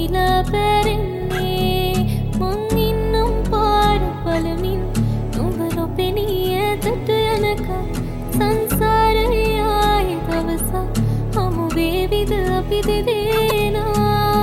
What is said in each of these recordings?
නොහිලා පැරෙන්නේ මං ඉන්නම් පාර බලමින් නුඹ නොපෙනී ඇතට යනකම් සංසාරයේ ආයේ දවසක් හමු වේවිද අපි දෙදෙනා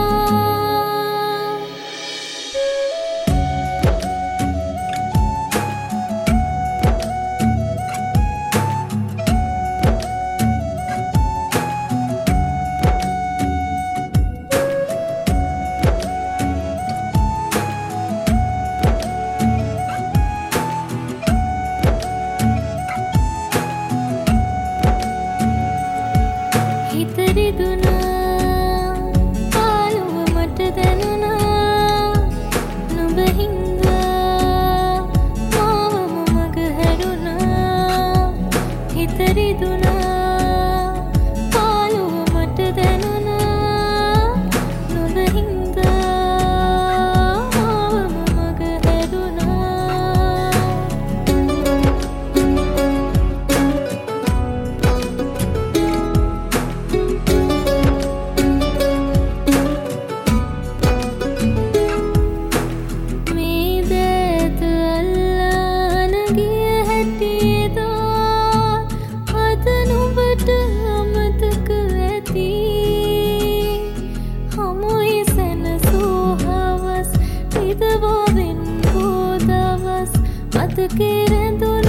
හිතරිදුනා පාළුව මට දැනුණා නුඹ හින්දා මාවම මග හැරුණා හිතරිදුනා පාළුව මට දැනුණා නුඹ හින්දා මාවම මග හැරුණා Te quieren